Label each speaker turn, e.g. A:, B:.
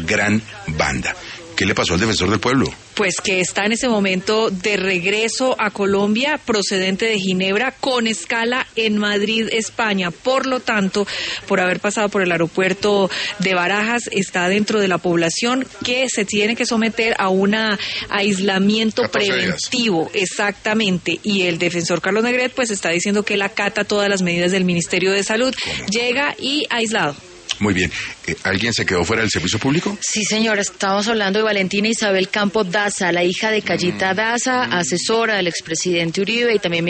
A: gran banda. ¿Qué le pasó al defensor del pueblo?
B: Pues que está en ese momento de regreso a Colombia, procedente de Ginebra, con escala en Madrid, España. Por lo tanto, por haber pasado por el aeropuerto de Barajas, está dentro de la población que se tiene que someter a un aislamiento preventivo. Exactamente. Y el defensor Carlos Negret pues está diciendo que él acata todas las medidas del Ministerio de Salud. Llega y aislado.
A: Muy bien. ¿Alguien se quedó fuera del servicio público?
B: Sí, señora. Estamos hablando de Valentina Isabel Campo Daza, la hija de Callita Daza, asesora del expresidente Uribe y también